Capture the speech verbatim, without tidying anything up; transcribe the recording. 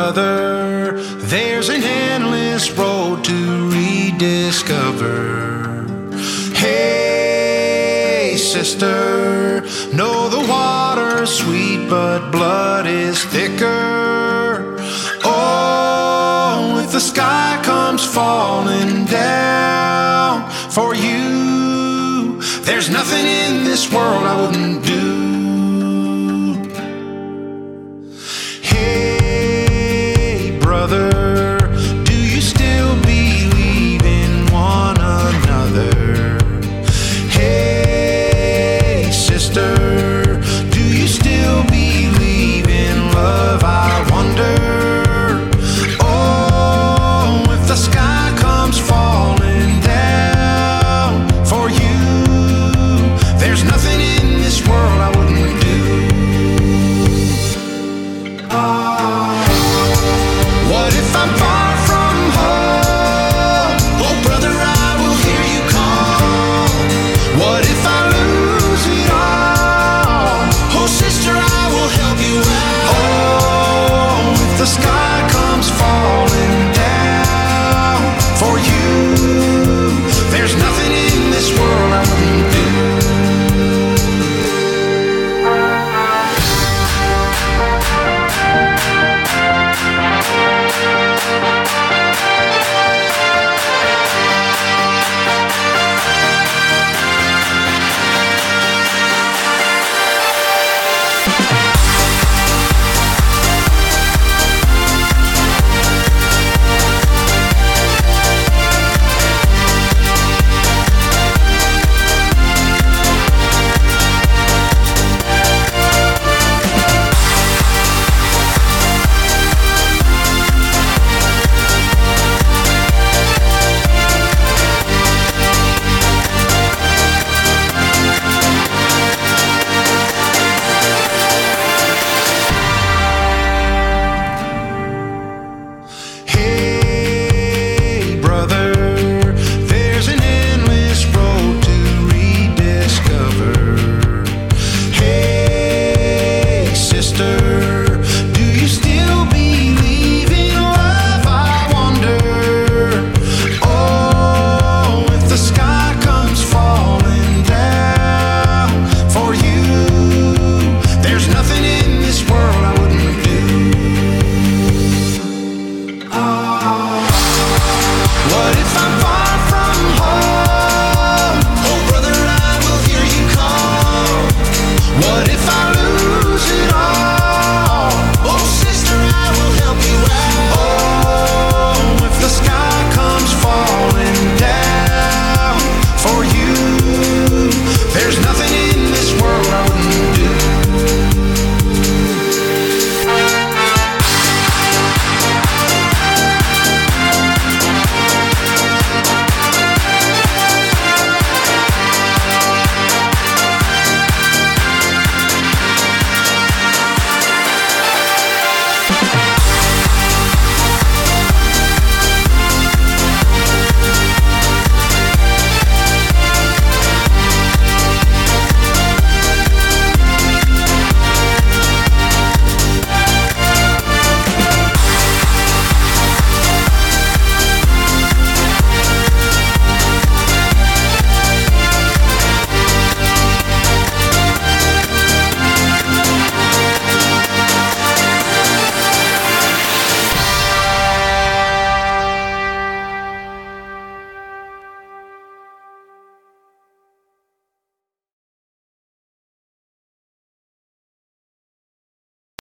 brother, there's an endless road to rediscover. Hey, sister, know the water's sweet, but blood is thicker. Oh, if the sky comes falling down for you, there's nothing in this world I wouldn't do. Hey, brother, do you still believe in one another? Hey, sister,